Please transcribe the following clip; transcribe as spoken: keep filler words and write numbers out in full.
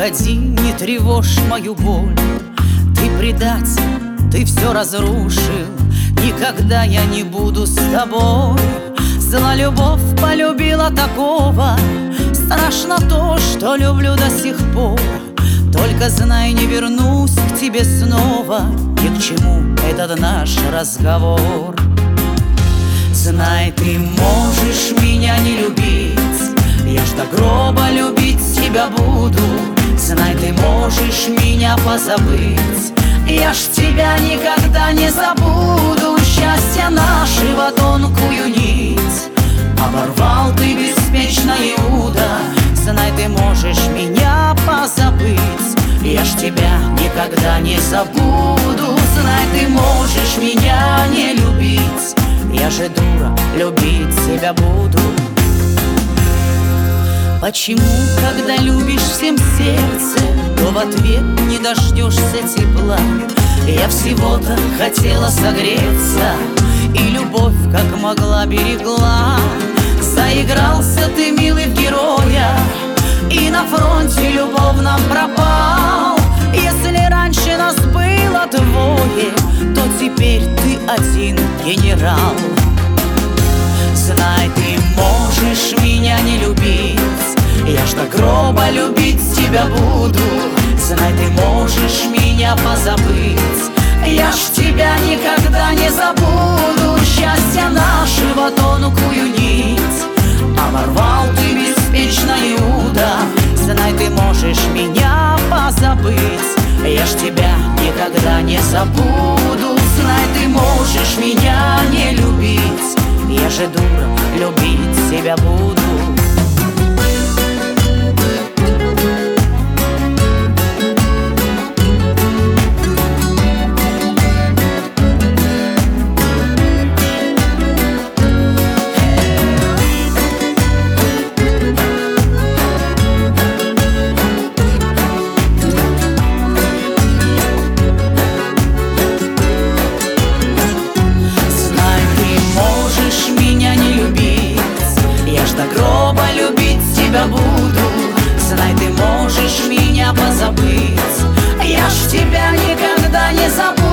уходи, не тревожь мою боль. Ты предатель, ты все разрушил. Никогда я не буду с тобой. Зла любовь полюбила такого. Страшно то, что люблю до сих пор. Только знай, не вернусь к тебе снова. Ни к чему этот наш разговор. Знай, ты можешь меня не любить, я ж до гроба любить тебя буду. Знай, ты можешь меня позабыть, я ж тебя никогда не забуду. Счастье нашего тонкую нить оборвал ты беспечно, Иуда. Знай, ты можешь меня позабыть, я ж тебя никогда не забуду. Знай, ты можешь меня не любить, я же дура, любить тебя буду. Почему, когда любишь всем сердцем, то в ответ не дождешься тепла? Я всего-то хотела согреться, и любовь как могла берегла. Заигрался ты, милый, в героя, и на фронте любовном пропал. Если раньше нас было двое, то теперь ты один генерал. Знай, ты можешь меня не любить, я ж до гроба любить тебя буду. Знай, ты можешь меня позабыть, я ж тебя никогда не забуду. Счастье нашего тонкую нить оборвал ты беспечно, Иуда. Знай, ты можешь меня позабыть, я ж тебя никогда не забуду. Знай, ты можешь меня не любить, я же дура, любить тебя буду. До гроба любить тебя буду. Знай, ты можешь меня позабыть, я ж тебя никогда не забуду.